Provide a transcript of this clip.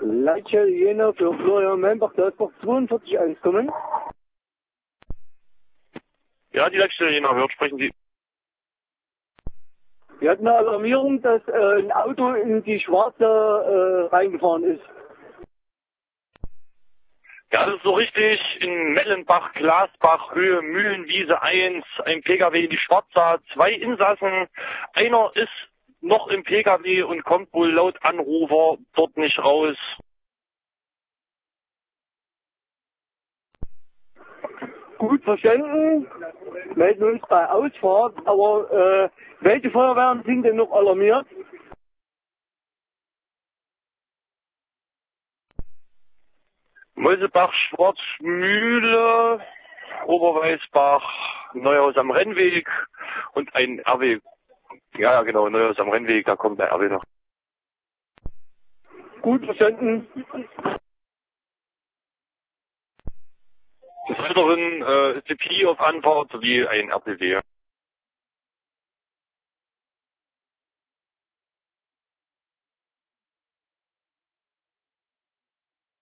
Leitstelle Jena für Florian Membach, Deutschbach 42 einkommen. Ja, die Leitstelle Jena hört, sprechen Sie. Wir hatten eine Alarmierung, dass ein Auto in die Schwarze reingefahren ist. Ja, das ist so richtig. In Mellenbach, Glasbach, Höhe Mühlenwiese 1, ein Pkw in die Schwarza, 2 Insassen. Einer ist noch im Pkw und kommt wohl laut Anrufer dort nicht raus. Gut verstanden, melden uns bei Ausfahrt, aber welche Feuerwehren sind denn noch alarmiert? Mäusebach, Schwarzmühle, Oberweißbach, Neuhaus am Rennweg und ein RW. Ja, genau, Neuhaus am Rennweg, da kommt der RW noch. Gut verstanden. Des Weiteren ist die Pi auf Anfahrt sowie ein RPW.